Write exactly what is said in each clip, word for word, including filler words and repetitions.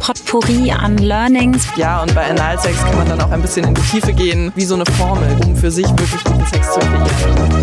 Potpourri an Learnings. Ja, und bei Analsex kann man dann auch ein bisschen in die Tiefe gehen, wie so eine Formel, um für sich wirklich guten Sex zu kreieren.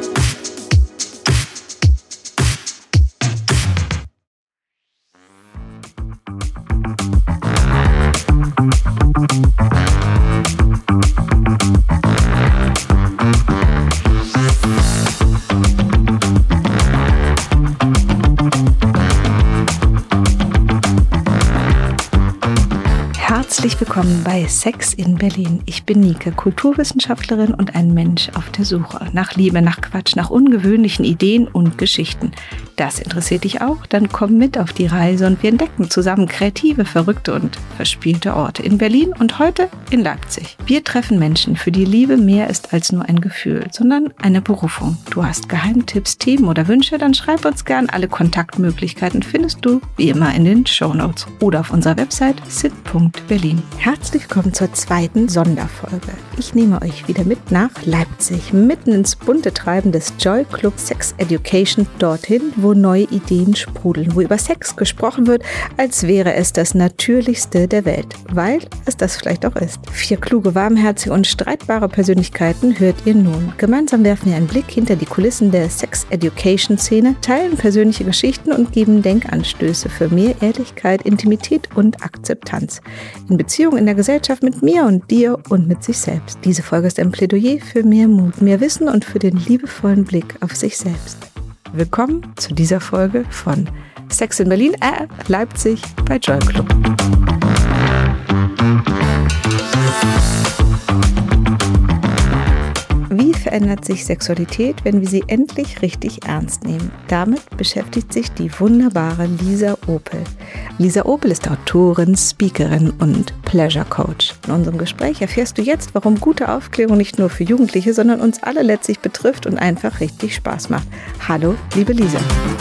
Herzlich willkommen bei Sex in Berlin. Ich bin Nike, Kulturwissenschaftlerin und ein Mensch auf der Suche nach Liebe, nach Quatsch, nach ungewöhnlichen Ideen und Geschichten. Das interessiert dich auch? Dann komm mit auf die Reise und wir entdecken zusammen kreative, verrückte und verspielte Orte in Berlin und heute in Leipzig. Wir treffen Menschen, für die Liebe mehr ist als nur ein Gefühl, sondern eine Berufung. Du hast Geheimtipps, Themen oder Wünsche? Dann schreib uns gern. Alle Kontaktmöglichkeiten findest du wie immer in den Shownotes oder auf unserer Website sit punkt berlin. Herzlich willkommen zur zweiten Sonderfolge. Ich nehme euch wieder mit nach Leipzig, mitten ins bunte Treiben des Joy Club Sex Education, dorthin, wo neue Ideen sprudeln, wo über Sex gesprochen wird, als wäre es das Natürlichste der Welt, weil es das vielleicht auch ist. Vier kluge, warmherzige und streitbare Persönlichkeiten hört ihr nun. Gemeinsam werfen wir einen Blick hinter die Kulissen der Sex Education Szene, teilen persönliche Geschichten und geben Denkanstöße für mehr Ehrlichkeit, Intimität und Akzeptanz. In Beziehung in der Gesellschaft mit mir und dir und mit sich selbst. Diese Folge ist ein Plädoyer für mehr Mut, mehr Wissen und für den liebevollen Blick auf sich selbst. Willkommen zu dieser Folge von Sex in Berlin, äh, Leipzig bei Joy Club. Wie verändert sich Sexualität, wenn wir sie endlich richtig ernst nehmen? Damit beschäftigt sich die wunderbare Lisa Opel. Lisa Opel ist Autorin, Speakerin und Pleasure Coach. In unserem Gespräch erfährst du jetzt, warum gute Aufklärung nicht nur für Jugendliche, sondern uns alle letztlich betrifft und einfach richtig Spaß macht. Hallo, liebe Lisa.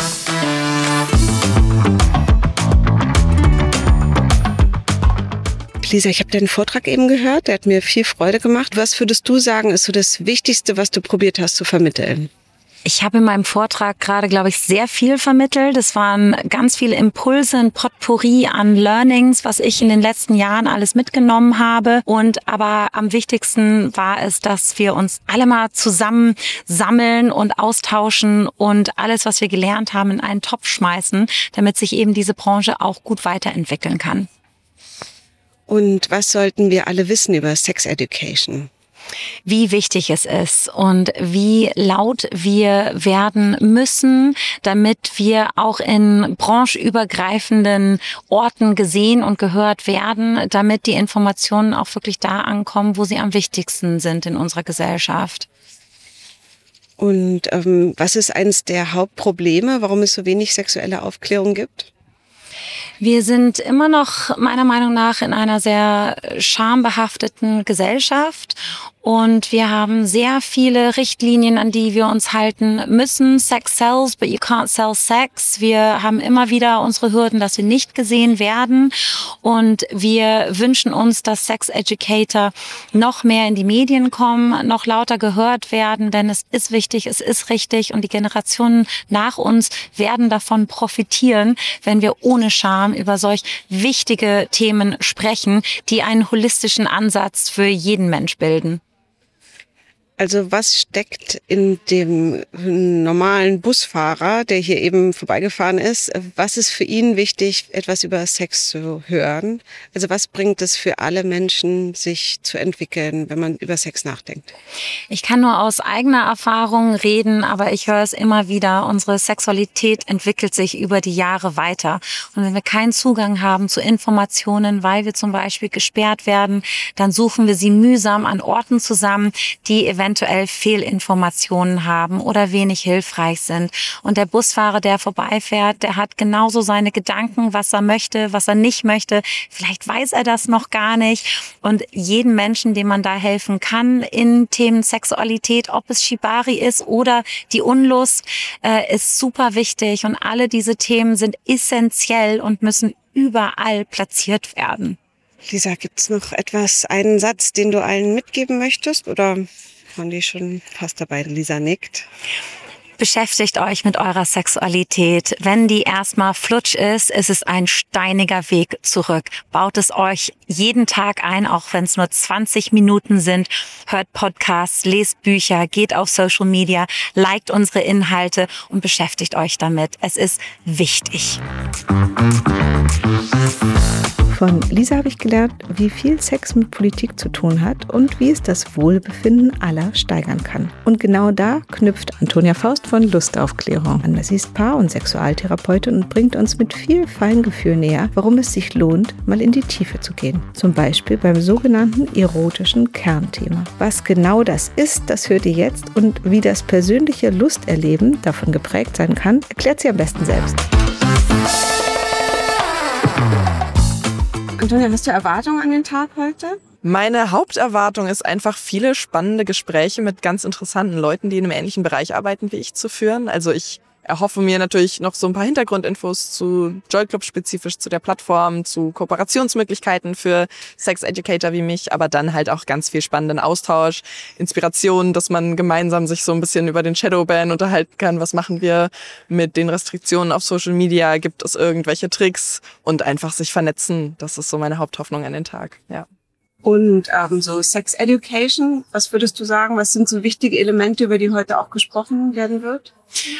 Lisa, ich habe deinen Vortrag eben gehört, der hat mir viel Freude gemacht. Was würdest du sagen, ist so das Wichtigste, was du probiert hast zu vermitteln? Ich habe in meinem Vortrag gerade, glaube ich, sehr viel vermittelt. Es waren ganz viele Impulse, ein Potpourri an Learnings, was ich in den letzten Jahren alles mitgenommen habe. Und aber am wichtigsten war es, dass wir uns alle mal zusammen sammeln und austauschen und alles, was wir gelernt haben, in einen Topf schmeißen, damit sich eben diese Branche auch gut weiterentwickeln kann. Und was sollten wir alle wissen über Sex Education? Wie wichtig es ist und wie laut wir werden müssen, damit wir auch in branchenübergreifenden Orten gesehen und gehört werden, damit die Informationen auch wirklich da ankommen, wo sie am wichtigsten sind in unserer Gesellschaft. Und ähm, was ist eines der Hauptprobleme, warum es so wenig sexuelle Aufklärung gibt? Wir sind immer noch meiner Meinung nach in einer sehr schambehafteten Gesellschaft und wir haben sehr viele Richtlinien, an die wir uns halten müssen. Sex sells, but you can't sell sex. Wir haben immer wieder unsere Hürden, dass wir nicht gesehen werden und wir wünschen uns, dass Sex Educator noch mehr in die Medien kommen, noch lauter gehört werden, denn es ist wichtig, es ist richtig und die Generationen nach uns werden davon profitieren, wenn wir ohne Scham über solch wichtige Themen sprechen, die einen holistischen Ansatz für jeden Mensch bilden. Also was steckt in dem normalen Busfahrer, der hier eben vorbeigefahren ist? Was ist für ihn wichtig, etwas über Sex zu hören? Also was bringt es für alle Menschen, sich zu entwickeln, wenn man über Sex nachdenkt? Ich kann nur aus eigener Erfahrung reden, aber ich höre es immer wieder. Unsere Sexualität entwickelt sich über die Jahre weiter. Und wenn wir keinen Zugang haben zu Informationen, weil wir zum Beispiel gesperrt werden, dann suchen wir sie mühsam an Orten zusammen, die eventuell Fehlinformationen haben oder wenig hilfreich sind. Und der Busfahrer, der vorbeifährt, der hat genauso seine Gedanken, was er möchte, was er nicht möchte. Vielleicht weiß er das noch gar nicht. Und jeden Menschen, dem man da helfen kann in Themen Sexualität, ob es Shibari ist oder die Unlust, äh, ist super wichtig. Und alle diese Themen sind essentiell und müssen überall platziert werden. Lisa, gibt's noch etwas, einen Satz, den du allen mitgeben möchtest, oder waren die schon fast dabei? Lisa nickt. Beschäftigt euch mit eurer Sexualität. Wenn die erstmal flutsch ist, ist es ein steiniger Weg zurück. Baut es euch jeden Tag ein, auch wenn es nur zwanzig Minuten sind. Hört Podcasts, lest Bücher, geht auf Social Media, liked unsere Inhalte und beschäftigt euch damit. Es ist wichtig. Von Lisa habe ich gelernt, wie viel Sex mit Politik zu tun hat und wie es das Wohlbefinden aller steigern kann. Und genau da knüpft Antonia Faust von Lustaufklärung an. Sie ist Paar- und Sexualtherapeutin und bringt uns mit viel Feingefühl näher, warum es sich lohnt, mal in die Tiefe zu gehen. Zum Beispiel beim sogenannten erotischen Kernthema. Was genau das ist, das hört ihr jetzt, und wie das persönliche Lusterleben davon geprägt sein kann, erklärt sie am besten selbst. Antonia, hast du Erwartungen an den Tag heute? Meine Haupterwartung ist einfach, viele spannende Gespräche mit ganz interessanten Leuten, die in einem ähnlichen Bereich arbeiten wie ich, zu führen. Also ich erhoffe mir natürlich noch so ein paar Hintergrundinfos zu Joy Club, spezifisch zu der Plattform, zu Kooperationsmöglichkeiten für Sex-Educator wie mich, aber dann halt auch ganz viel spannenden Austausch, Inspiration, dass man gemeinsam sich so ein bisschen über den Shadowban unterhalten kann. Was machen wir mit den Restriktionen auf Social Media? Gibt es irgendwelche Tricks? Und einfach sich vernetzen. Das ist so meine Haupthoffnung an den Tag, ja. Und ähm, so Sex Education, was würdest du sagen, was sind so wichtige Elemente, über die heute auch gesprochen werden wird?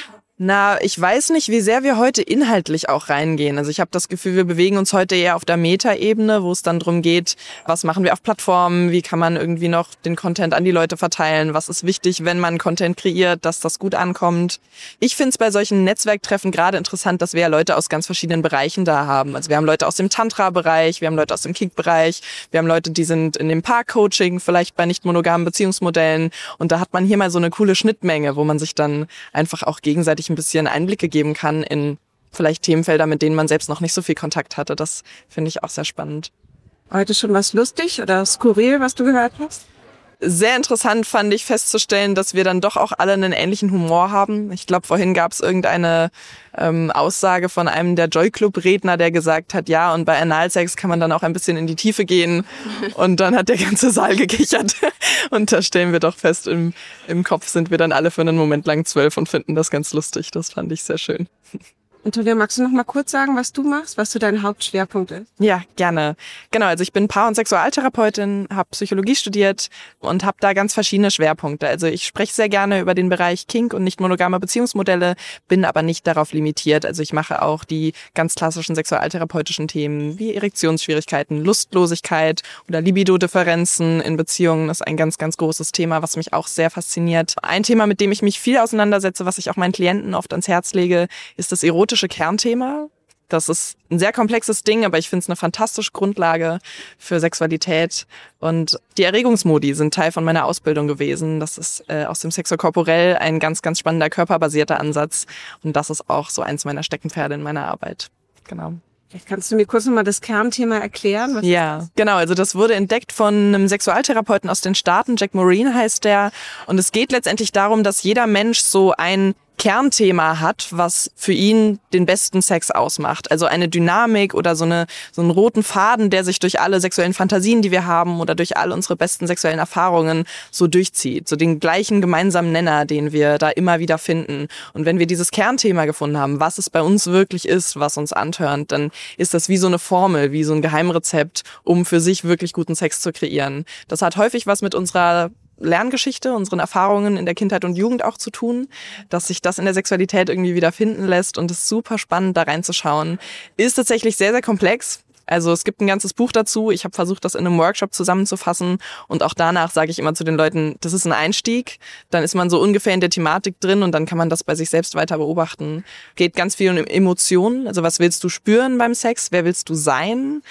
Na, ich weiß nicht, wie sehr wir heute inhaltlich auch reingehen. Also ich habe das Gefühl, wir bewegen uns heute eher auf der Meta-Ebene, wo es dann darum geht, was machen wir auf Plattformen, wie kann man irgendwie noch den Content an die Leute verteilen, was ist wichtig, wenn man Content kreiert, dass das gut ankommt. Ich finde es bei solchen Netzwerktreffen gerade interessant, dass wir ja Leute aus ganz verschiedenen Bereichen da haben. Also wir haben Leute aus dem Tantra-Bereich, wir haben Leute aus dem Kink-Bereich, wir haben Leute, die sind in dem Paar-Coaching, vielleicht bei nicht monogamen Beziehungsmodellen, und da hat man hier mal so eine coole Schnittmenge, wo man sich dann einfach auch gegenseitig ein bisschen Einblicke geben kann in vielleicht Themenfelder, mit denen man selbst noch nicht so viel Kontakt hatte. Das finde ich auch sehr spannend. Heute schon was lustig oder skurril, was du gehört hast? Sehr interessant fand ich festzustellen, dass wir dann doch auch alle einen ähnlichen Humor haben. Ich glaube, vorhin gab es irgendeine ähm, Aussage von einem der Joy Club Redner, der gesagt hat, ja, und bei Analsex kann man dann auch ein bisschen in die Tiefe gehen. Und dann hat der ganze Saal gekichert. Und da stellen wir doch fest, im, im Kopf sind wir dann alle für einen Moment lang zwölf und finden das ganz lustig. Das fand ich sehr schön. Antonia, magst du noch mal kurz sagen, was du machst, was so dein Hauptschwerpunkt ist? Ja, gerne. Genau, also ich bin Paar- und Sexualtherapeutin, habe Psychologie studiert und habe da ganz verschiedene Schwerpunkte. Also ich spreche sehr gerne über den Bereich Kink und nicht monogame Beziehungsmodelle, bin aber nicht darauf limitiert. Also ich mache auch die ganz klassischen sexualtherapeutischen Themen wie Erektionsschwierigkeiten, Lustlosigkeit oder Libido-Differenzen in Beziehungen. Das ist ein ganz, ganz großes Thema, was mich auch sehr fasziniert. Ein Thema, mit dem ich mich viel auseinandersetze, was ich auch meinen Klienten oft ans Herz lege, ist das erotische Kernthema. Das ist ein sehr komplexes Ding, aber ich finde es eine fantastische Grundlage für Sexualität. Und die Erregungsmodi sind Teil von meiner Ausbildung gewesen. Das ist äh, aus dem Sexokorporell ein ganz, ganz spannender körperbasierter Ansatz. Und das ist auch so eins meiner Steckenpferde in meiner Arbeit. Genau. Vielleicht kannst du mir kurz nochmal das Kernthema erklären? Was ja, genau. Also das wurde entdeckt von einem Sexualtherapeuten aus den Staaten. Jack Morin heißt der. Und es geht letztendlich darum, dass jeder Mensch so ein Kernthema hat, was für ihn den besten Sex ausmacht. Also eine Dynamik oder so eine so einen roten Faden, der sich durch alle sexuellen Fantasien, die wir haben, oder durch all unsere besten sexuellen Erfahrungen so durchzieht. So den gleichen gemeinsamen Nenner, den wir da immer wieder finden. Und wenn wir dieses Kernthema gefunden haben, was es bei uns wirklich ist, was uns antörnt, dann ist das wie so eine Formel, wie so ein Geheimrezept, um für sich wirklich guten Sex zu kreieren. Das hat häufig was mit unserer Lerngeschichte, unseren Erfahrungen in der Kindheit und Jugend auch zu tun, dass sich das in der Sexualität irgendwie wieder finden lässt, und es ist super spannend, da reinzuschauen. Ist tatsächlich sehr, sehr komplex. Also es gibt ein ganzes Buch dazu. Ich habe versucht, das in einem Workshop zusammenzufassen, und auch danach sage ich immer zu den Leuten, das ist ein Einstieg. Dann ist man so ungefähr in der Thematik drin und dann kann man das bei sich selbst weiter beobachten. Geht ganz viel um Emotionen. Also was willst du spüren beim Sex? Wer willst du sein?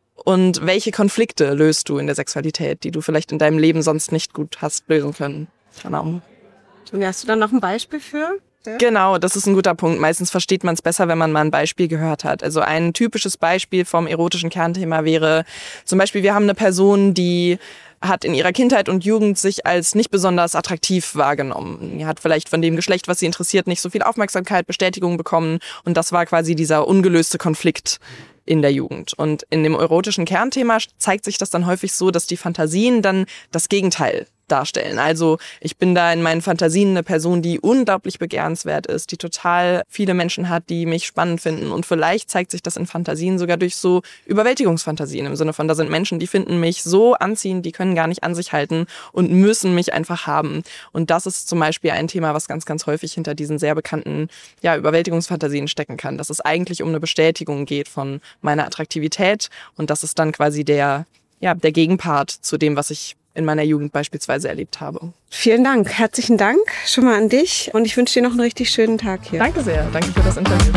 Und welche Konflikte löst du in der Sexualität, die du vielleicht in deinem Leben sonst nicht gut hast lösen können? Genau. Und hast du dann noch ein Beispiel für? Genau, das ist ein guter Punkt. Meistens versteht man es besser, wenn man mal ein Beispiel gehört hat. Also ein typisches Beispiel vom erotischen Kernthema wäre zum Beispiel, wir haben eine Person, die hat in ihrer Kindheit und Jugend sich als nicht besonders attraktiv wahrgenommen. Sie hat vielleicht von dem Geschlecht, was sie interessiert, nicht so viel Aufmerksamkeit, Bestätigung bekommen, und das war quasi dieser ungelöste Konflikt in der Jugend. Und in dem erotischen Kernthema zeigt sich das dann häufig so, dass die Fantasien dann das Gegenteil darstellen. Also ich bin da in meinen Fantasien eine Person, die unglaublich begehrenswert ist, die total viele Menschen hat, die mich spannend finden. Und vielleicht zeigt sich das in Fantasien sogar durch so Überwältigungsfantasien im Sinne von, da sind Menschen, die finden mich so anziehend, die können gar nicht an sich halten und müssen mich einfach haben. Und das ist zum Beispiel ein Thema, was ganz, ganz häufig hinter diesen sehr bekannten ja, Überwältigungsfantasien stecken kann. Dass es eigentlich um eine Bestätigung geht von meiner Attraktivität und das ist dann quasi der, ja, der Gegenpart zu dem, was ich in meiner Jugend beispielsweise erlebt habe. Vielen Dank. Herzlichen Dank schon mal an dich und ich wünsche dir noch einen richtig schönen Tag hier. Danke sehr. Danke für das Interview.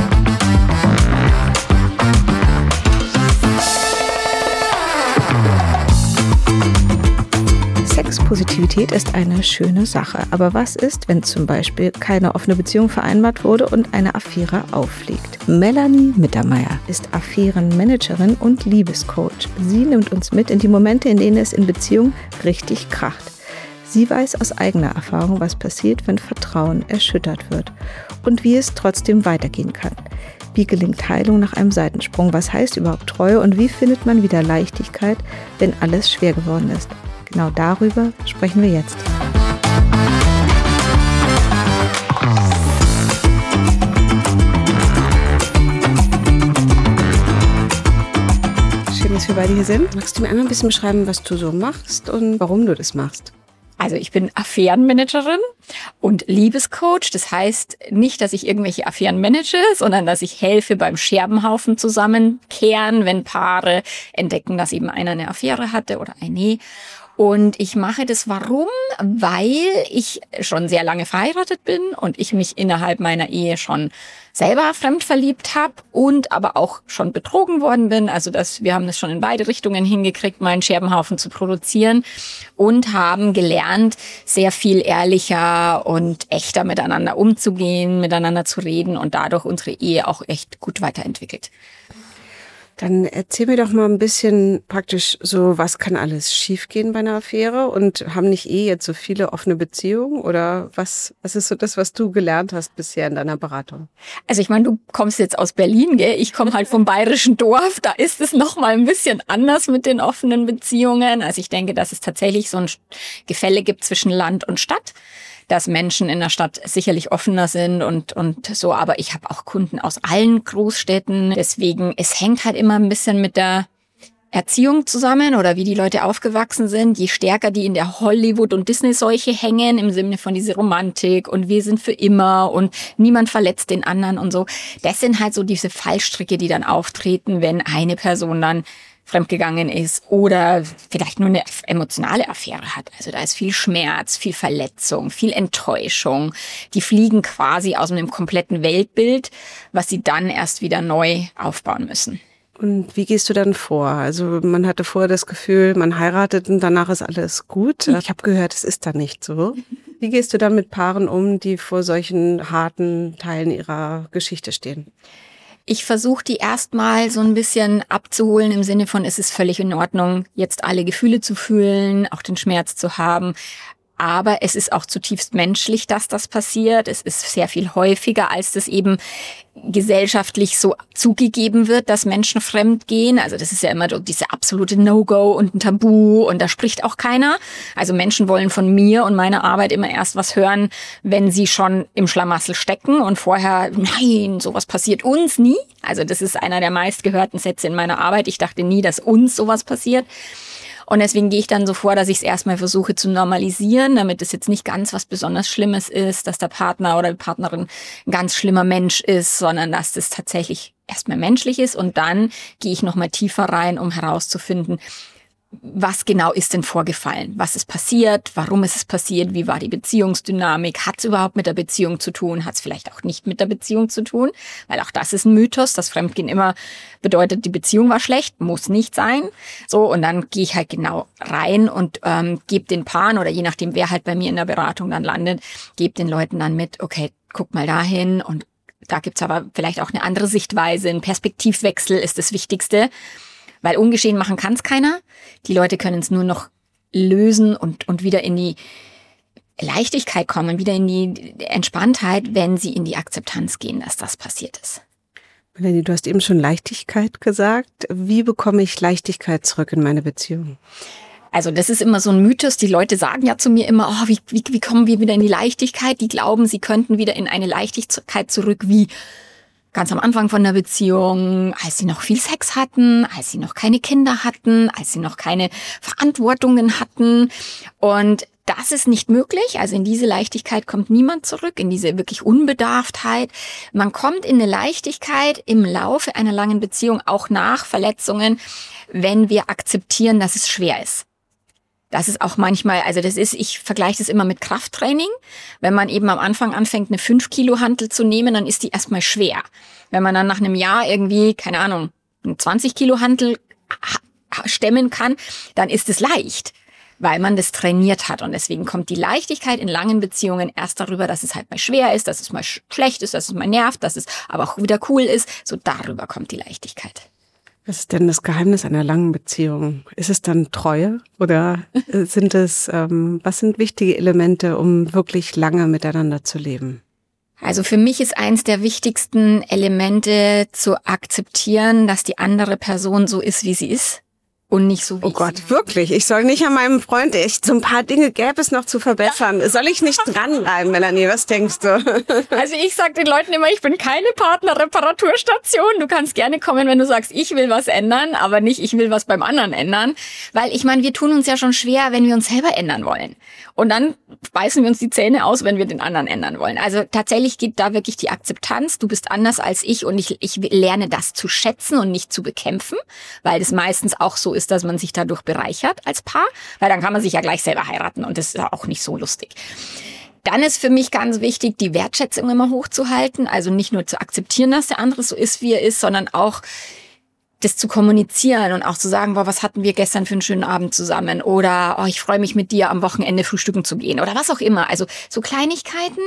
Sexpositivität ist eine schöne Sache. Aber was ist, wenn zum Beispiel keine offene Beziehung vereinbart wurde und eine Affäre auffliegt? Melanie Mittermeier ist Affärenmanagerin und Liebescoach. Sie nimmt uns mit in die Momente, in denen es in Beziehungen richtig kracht. Sie weiß aus eigener Erfahrung, was passiert, wenn Vertrauen erschüttert wird und wie es trotzdem weitergehen kann. Wie gelingt Heilung nach einem Seitensprung? Was heißt überhaupt Treue und wie findet man wieder Leichtigkeit, wenn alles schwer geworden ist? Genau darüber sprechen wir jetzt. Schön, dass wir beide hier sind. Magst du mir einmal ein bisschen beschreiben, was du so machst und warum du das machst? Also ich bin Affärenmanagerin und Liebescoach. Das heißt nicht, dass ich irgendwelche Affären manage, sondern dass ich helfe beim Scherbenhaufen zusammenkehren, wenn Paare entdecken, dass eben einer eine Affäre hatte oder eine. Und ich mache das warum? Weil ich schon sehr lange verheiratet bin und ich mich innerhalb meiner Ehe schon selber fremd verliebt habe und aber auch schon betrogen worden bin. Also das, wir haben das schon in beide Richtungen hingekriegt, mal einen Scherbenhaufen zu produzieren und haben gelernt, sehr viel ehrlicher und echter miteinander umzugehen, miteinander zu reden und dadurch unsere Ehe auch echt gut weiterentwickelt. Dann erzähl mir doch mal ein bisschen praktisch so, was kann alles schiefgehen bei einer Affäre und haben nicht eh jetzt so viele offene Beziehungen oder was, was ist so das, was du gelernt hast bisher in deiner Beratung? Also ich meine, du kommst jetzt aus Berlin, gell? Ich komme halt vom bayerischen Dorf, da ist es noch mal ein bisschen anders mit den offenen Beziehungen. Also ich denke, dass es tatsächlich so ein Gefälle gibt zwischen Land und Stadt, dass Menschen in der Stadt sicherlich offener sind und und so, aber ich habe auch Kunden aus allen Großstädten. Deswegen, es hängt halt immer ein bisschen mit der Erziehung zusammen oder wie die Leute aufgewachsen sind. Je stärker die in der Hollywood- und Disney-Seuche hängen, im Sinne von dieser Romantik und wir sind für immer und niemand verletzt den anderen und so. Das sind halt so diese Fallstricke, die dann auftreten, wenn eine Person dann fremdgegangen ist oder vielleicht nur eine emotionale Affäre hat. Also da ist viel Schmerz, viel Verletzung, viel Enttäuschung. Die fliegen quasi aus einem kompletten Weltbild, was sie dann erst wieder neu aufbauen müssen. Und wie gehst du dann vor? Also man hatte vorher das Gefühl, man heiratet und danach ist alles gut. Ich habe gehört, es ist dann nicht so. Wie gehst du dann mit Paaren um, die vor solchen harten Teilen ihrer Geschichte stehen? Ich versuche die erstmal so ein bisschen abzuholen im Sinne von, es ist völlig in Ordnung, jetzt alle Gefühle zu fühlen, auch den Schmerz zu haben. Aber es ist auch zutiefst menschlich, dass das passiert. Es ist sehr viel häufiger, als das eben gesellschaftlich so zugegeben wird, dass Menschen fremd gehen. Also das ist ja immer diese absolute No-Go und ein Tabu und da spricht auch keiner. Also Menschen wollen von mir und meiner Arbeit immer erst was hören, wenn sie schon im Schlamassel stecken und vorher, nein, sowas passiert uns nie. Also das ist einer der meistgehörten Sätze in meiner Arbeit. Ich dachte nie, dass uns sowas passiert. Und deswegen gehe ich dann so vor, dass ich es erstmal versuche zu normalisieren, damit es jetzt nicht ganz was besonders Schlimmes ist, dass der Partner oder die Partnerin ein ganz schlimmer Mensch ist, sondern dass das tatsächlich erstmal menschlich ist. Und dann gehe ich nochmal tiefer rein, um herauszufinden, was genau ist denn vorgefallen? Was ist passiert? Warum ist es passiert? Wie war die Beziehungsdynamik? Hat es überhaupt mit der Beziehung zu tun? Hat es vielleicht auch nicht mit der Beziehung zu tun? Weil auch das ist ein Mythos, dass Fremdgehen immer bedeutet, die Beziehung war schlecht, muss nicht sein. So, und dann gehe ich halt genau rein und ähm, gebe den Paaren oder je nachdem, wer halt bei mir in der Beratung dann landet, gebe den Leuten dann mit, okay, guck mal dahin und da gibt's aber vielleicht auch eine andere Sichtweise, ein Perspektivwechsel ist das Wichtigste. Weil ungeschehen machen kann es keiner. Die Leute können es nur noch lösen und, und wieder in die Leichtigkeit kommen, wieder in die Entspanntheit, wenn sie in die Akzeptanz gehen, dass das passiert ist. Melanie, du hast eben schon Leichtigkeit gesagt. Wie bekomme ich Leichtigkeit zurück in meine Beziehung? Also das ist immer so ein Mythos. Die Leute sagen ja zu mir immer, oh, wie, wie, wie kommen wir wieder in die Leichtigkeit? Die glauben, sie könnten wieder in eine Leichtigkeit zurück wie ganz am Anfang von der Beziehung, als sie noch viel Sex hatten, als sie noch keine Kinder hatten, als sie noch keine Verantwortungen hatten. Und das ist nicht möglich. Also in diese Leichtigkeit kommt niemand zurück, in diese wirklich Unbedarftheit. Man kommt in eine Leichtigkeit im Laufe einer langen Beziehung, auch nach Verletzungen, wenn wir akzeptieren, dass es schwer ist. Das ist auch manchmal, also das ist, ich vergleiche das immer mit Krafttraining. Wenn man eben am Anfang anfängt, eine fünf Kilo Hantel zu nehmen, dann ist die erstmal schwer. Wenn man dann nach einem Jahr irgendwie, keine Ahnung, eine zwanzig Kilo Hantel stemmen kann, dann ist es leicht, weil man das trainiert hat. Und deswegen kommt die Leichtigkeit in langen Beziehungen erst darüber, dass es halt mal schwer ist, dass es mal schlecht ist, dass es mal nervt, dass es aber auch wieder cool ist. So darüber kommt die Leichtigkeit. Was ist denn das Geheimnis einer langen Beziehung? Ist es dann Treue oder sind es, ähm, was sind wichtige Elemente, um wirklich lange miteinander zu leben? Also für mich ist eins der wichtigsten Elemente zu akzeptieren, dass die andere Person so ist, wie sie ist. Und nicht so wie Oh Gott, wirklich? Ich soll nicht an meinem Freund, echt, so ein paar Dinge gäbe es noch zu verbessern. Ja. Soll ich nicht dranbleiben, Melanie? Was denkst du? Also ich sage den Leuten immer, ich bin keine Partnerreparaturstation. Du kannst gerne kommen, wenn du sagst, ich will was ändern, aber nicht, ich will was beim anderen ändern. Weil ich meine, wir tun uns ja schon schwer, wenn wir uns selber ändern wollen. Und dann beißen wir uns die Zähne aus, wenn wir den anderen ändern wollen. Also tatsächlich geht da wirklich die Akzeptanz. Du bist anders als ich und ich, ich lerne das zu schätzen und nicht zu bekämpfen, weil das meistens auch so ist, dass man sich dadurch bereichert als Paar, weil dann kann man sich ja gleich selber heiraten und das ist ja auch nicht so lustig. Dann ist für mich ganz wichtig, die Wertschätzung immer hochzuhalten, also nicht nur zu akzeptieren, dass der andere so ist, wie er ist, sondern auch das zu kommunizieren und auch zu sagen, boah, was hatten wir gestern für einen schönen Abend zusammen oder oh, ich freue mich mit dir am Wochenende frühstücken zu gehen oder was auch immer. Also so Kleinigkeiten.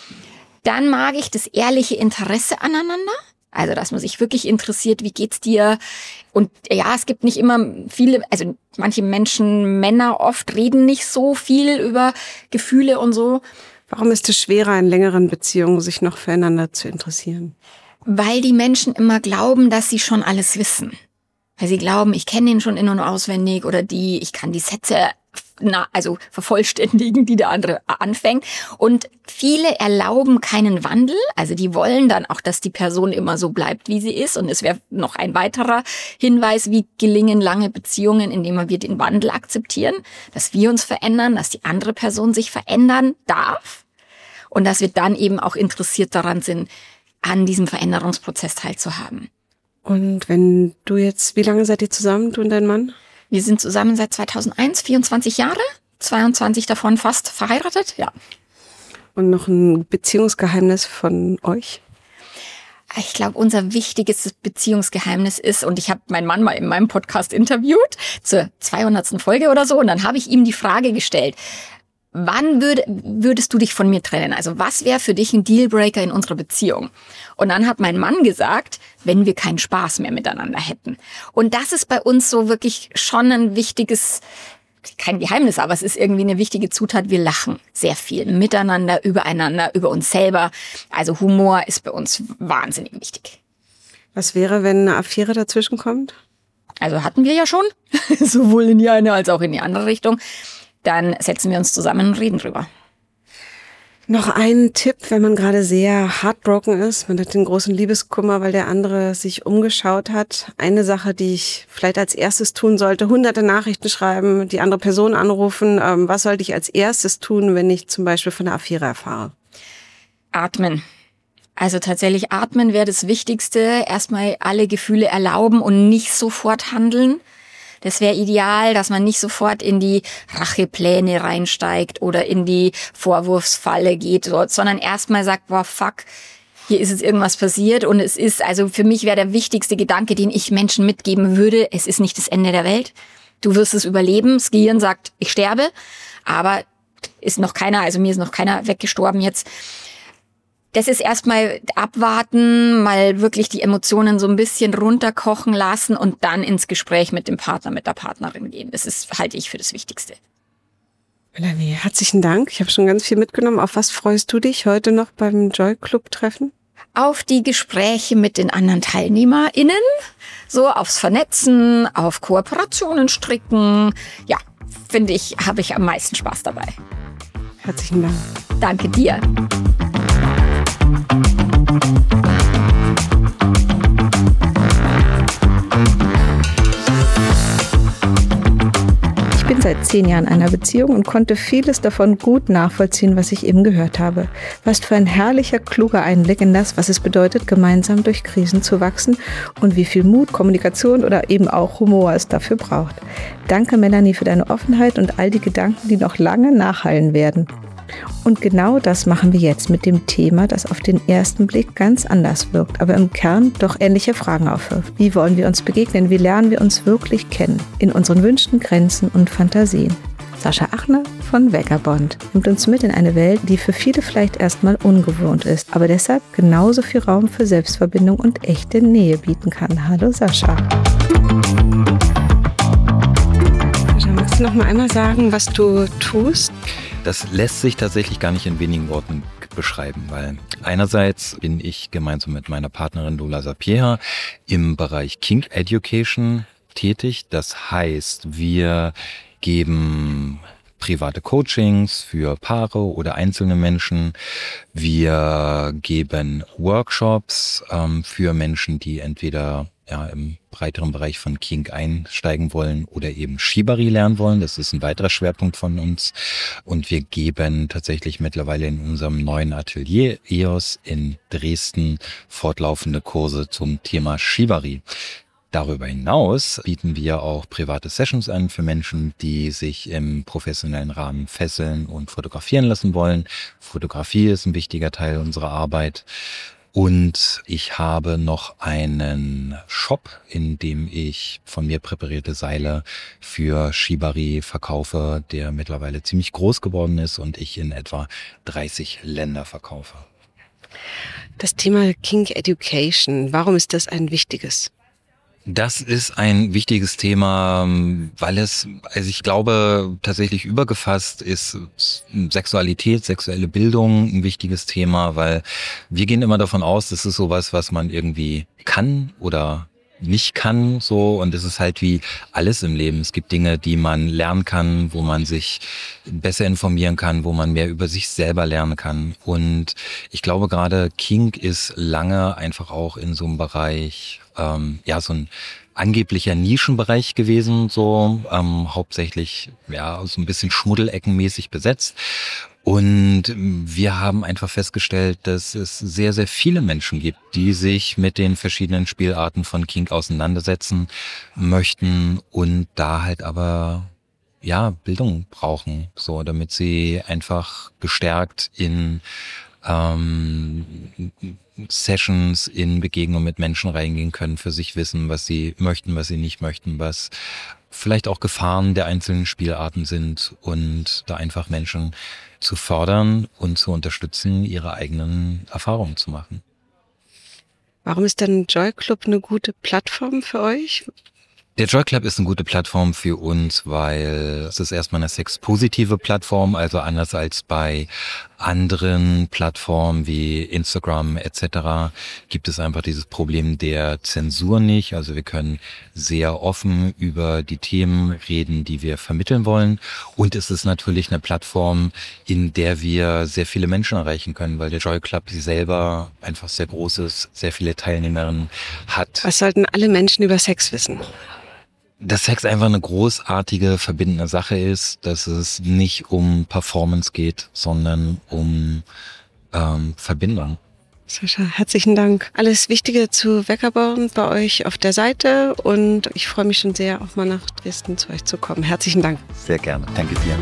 Dann mag ich das ehrliche Interesse aneinander. Also, dass man sich wirklich interessiert, wie geht's dir? Und ja, es gibt nicht immer viele, also manche Menschen, Männer oft reden nicht so viel über Gefühle und so. Warum ist es schwerer, in längeren Beziehungen sich noch füreinander zu interessieren? Weil die Menschen immer glauben, dass sie schon alles wissen. Weil sie glauben, ich kenne ihn schon in- und auswendig oder die, ich kann die Sätze na, also vervollständigen, die der andere anfängt. Und viele erlauben keinen Wandel. Also die wollen dann auch, dass die Person immer so bleibt, wie sie ist. Und es wäre noch ein weiterer Hinweis, wie gelingen lange Beziehungen, indem wir den Wandel akzeptieren, dass wir uns verändern, dass die andere Person sich verändern darf und dass wir dann eben auch interessiert daran sind, an diesem Veränderungsprozess teilzuhaben. Und wenn du jetzt, wie lange seid ihr zusammen, du und dein Mann? Wir sind zusammen seit zweitausendeins, vierundzwanzig Jahre, zweiundzwanzig davon fast verheiratet, ja. Und noch ein Beziehungsgeheimnis von euch? Ich glaube, unser wichtiges Beziehungsgeheimnis ist, und ich habe meinen Mann mal in meinem Podcast interviewt, zur zweihundertsten Folge oder so, und dann habe ich ihm die Frage gestellt, wann würd, würdest du dich von mir trennen? Also was wäre für dich ein Dealbreaker in unserer Beziehung? Und dann hat mein Mann gesagt, wenn wir keinen Spaß mehr miteinander hätten. Und das ist bei uns so wirklich schon ein wichtiges, kein Geheimnis, aber es ist irgendwie eine wichtige Zutat. Wir lachen sehr viel miteinander, übereinander, über uns selber. Also Humor ist bei uns wahnsinnig wichtig. Was wäre, wenn eine Affäre dazwischen kommt? Also hatten wir ja schon, sowohl in die eine als auch in die andere Richtung. Dann setzen wir uns zusammen und reden drüber. Noch ein Tipp, wenn man gerade sehr heartbroken ist, man hat den großen Liebeskummer, weil der andere sich umgeschaut hat. Eine Sache, die ich vielleicht als erstes tun sollte, hunderte Nachrichten schreiben, die andere Person anrufen. Ähm, was sollte ich als erstes tun, wenn ich zum Beispiel von einer Affäre erfahre? Atmen. Also tatsächlich atmen wäre das Wichtigste. Erstmal alle Gefühle erlauben und nicht sofort handeln. Das wäre ideal, dass man nicht sofort in die Rachepläne reinsteigt oder in die Vorwurfsfalle geht, sondern erstmal sagt, boah, fuck, hier ist jetzt irgendwas passiert. Und es ist, also für mich wäre der wichtigste Gedanke, den ich Menschen mitgeben würde, es ist nicht das Ende der Welt. Du wirst es überleben. Das Gehirn sagt, ich sterbe. Aber ist noch keiner, also mir ist noch keiner weggestorben jetzt. Das ist erstmal abwarten, mal wirklich die Emotionen so ein bisschen runterkochen lassen und dann ins Gespräch mit dem Partner, mit der Partnerin gehen. Das ist, halte ich für das Wichtigste. Melanie, herzlichen Dank. Ich habe schon ganz viel mitgenommen. Auf was freust du dich heute noch beim Joy Club Treffen? Auf die Gespräche mit den anderen TeilnehmerInnen, so aufs Vernetzen, auf Kooperationen stricken, ja, finde ich, habe ich am meisten Spaß dabei. Herzlichen Dank. Danke dir. Ich bin seit zehn Jahren in einer Beziehung und konnte vieles davon gut nachvollziehen, was ich eben gehört habe. Was für ein herrlicher, kluger Einblick in das, was es bedeutet, gemeinsam durch Krisen zu wachsen und wie viel Mut, Kommunikation oder eben auch Humor es dafür braucht. Danke, Melanie, für deine Offenheit und all die Gedanken, die noch lange nachhallen werden. Und genau das machen wir jetzt mit dem Thema, das auf den ersten Blick ganz anders wirkt, aber im Kern doch ähnliche Fragen aufwirft. Wie wollen wir uns begegnen? Wie lernen wir uns wirklich kennen? In unseren Wünschen, Grenzen und Fantasien. Sascha Achner von Vagabond nimmt uns mit in eine Welt, die für viele vielleicht erstmal ungewohnt ist, aber deshalb genauso viel Raum für Selbstverbindung und echte Nähe bieten kann. Hallo Sascha. Sascha, magst du noch mal einmal sagen, was du tust? Das lässt sich tatsächlich gar nicht in wenigen Worten beschreiben, weil einerseits bin ich gemeinsam mit meiner Partnerin Lola Sapieha im Bereich Kink Education tätig. Das heißt, wir geben private Coachings für Paare oder einzelne Menschen. Wir geben Workshops ähm, für Menschen, die entweder ja, im breiteren Bereich von Kink einsteigen wollen oder eben Shibari lernen wollen. Das ist ein weiterer Schwerpunkt von uns. Und wir geben tatsächlich mittlerweile in unserem neuen Atelier E O S in Dresden fortlaufende Kurse zum Thema Shibari. Darüber hinaus bieten wir auch private Sessions an für Menschen, die sich im professionellen Rahmen fesseln und fotografieren lassen wollen. Fotografie ist ein wichtiger Teil unserer Arbeit. Und ich habe noch einen Shop, in dem ich von mir präparierte Seile für Shibari verkaufe, der mittlerweile ziemlich groß geworden ist und ich in etwa dreißig Länder verkaufe. Das Thema Kink Education, warum ist das ein wichtiges? Das ist ein wichtiges Thema, weil es, also ich glaube, tatsächlich übergefasst ist Sexualität, sexuelle Bildung ein wichtiges Thema, weil wir gehen immer davon aus, das ist sowas, was man irgendwie kann oder nicht kann, so, und es ist halt wie alles im Leben. Es gibt Dinge, die man lernen kann, wo man sich besser informieren kann, wo man mehr über sich selber lernen kann. Und ich glaube, gerade Kink ist lange einfach auch in so einem Bereich, ähm, ja, so ein angeblicher Nischenbereich gewesen, so ähm, hauptsächlich ja so ein bisschen schmuddeleckenmäßig besetzt. Und wir haben einfach festgestellt, dass es sehr, sehr viele Menschen gibt, die sich mit den verschiedenen Spielarten von Kink auseinandersetzen möchten und da halt aber ja Bildung brauchen, so damit sie einfach gestärkt in ähm, Sessions, in Begegnung mit Menschen reingehen können, für sich wissen, was sie möchten, was sie nicht möchten, was vielleicht auch Gefahren der einzelnen Spielarten sind und da einfach Menschen zu fördern und zu unterstützen, ihre eigenen Erfahrungen zu machen. Warum ist denn Joy Club eine gute Plattform für euch? Der Joy Club ist eine gute Plattform für uns, weil es ist erstmal eine sexpositive Plattform, also anders als bei anderen Plattformen wie Instagram et cetera gibt es einfach dieses Problem der Zensur nicht. Also wir können sehr offen über die Themen reden, die wir vermitteln wollen. Und es ist natürlich eine Plattform, in der wir sehr viele Menschen erreichen können, weil der Joy Club selber einfach sehr groß ist, sehr viele Teilnehmerinnen hat. Was sollten alle Menschen über Sex wissen? Dass Sex einfach eine großartige, verbindende Sache ist, dass es nicht um Performance geht, sondern um ähm, Verbindung. Sascha, herzlichen Dank. Alles Wichtige zu Vagabond bei euch auf der Seite und ich freue mich schon sehr, auch mal nach Dresden zu euch zu kommen. Herzlichen Dank. Sehr gerne. Danke dir.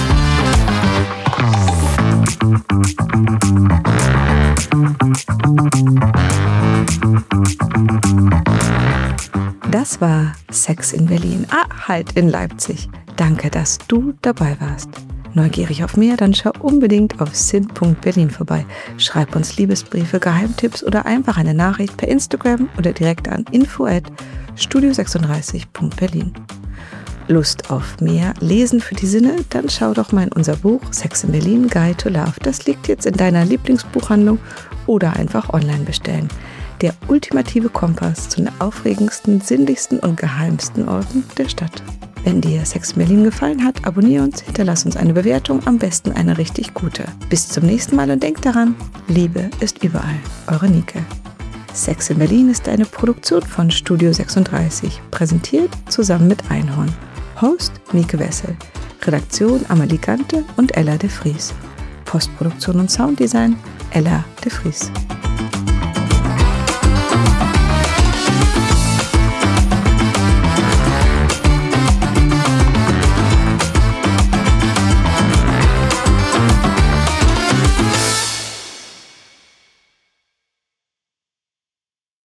Das war Sex in Berlin. Ah, halt in Leipzig. Danke, dass du dabei warst. Neugierig auf mehr? Dann schau unbedingt auf sin punkt berlin vorbei. Schreib uns Liebesbriefe, Geheimtipps oder einfach eine Nachricht per Instagram oder direkt an info at studio sechsunddreißig punkt berlin. Lust auf mehr Lesen für die Sinne? Dann schau doch mal in unser Buch Sex in Berlin Guide to Love. Das liegt jetzt in deiner Lieblingsbuchhandlung oder einfach online bestellen. Der ultimative Kompass zu den aufregendsten, sinnlichsten und geheimsten Orten der Stadt. Wenn dir Sex in Berlin gefallen hat, abonniere uns, hinterlass uns eine Bewertung, am besten eine richtig gute. Bis zum nächsten Mal und denk daran, Liebe ist überall. Eure Nike. Sex in Berlin ist eine Produktion von Studio sechsunddreißig, präsentiert zusammen mit Einhorn. Host Nike Wessel, Redaktion Amelie Gante und Ella de Vries. Postproduktion und Sounddesign Ella de Vries.